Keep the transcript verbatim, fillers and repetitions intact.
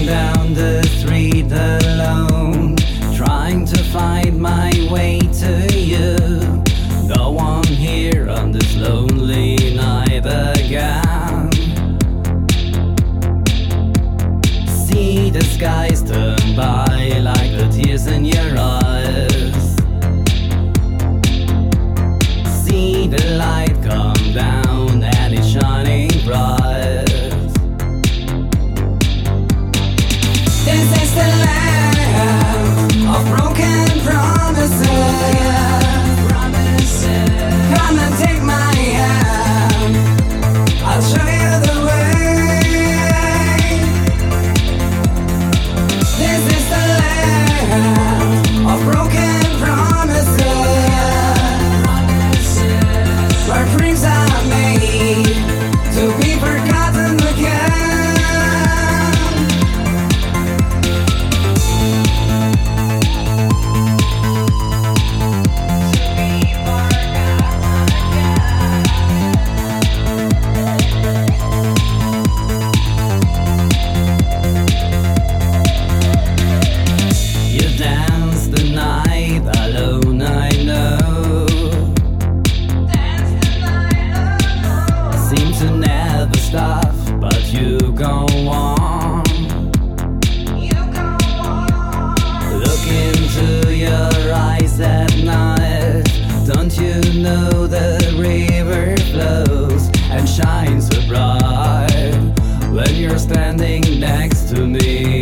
down the street alone, trying to find my way to you. No one here on this lonely night again. See the skies turn by like the tears in your eyes. See the light come down and it's shining bright. This is the land of broken promises. Come and take my hand, I'll show you the way. This is the land of broken promises, where dreams are made to be forgotten again. Stop, but you go on. You go on. Look into your eyes at night. Don't you know the river flows and shines so bright when you're standing next to me?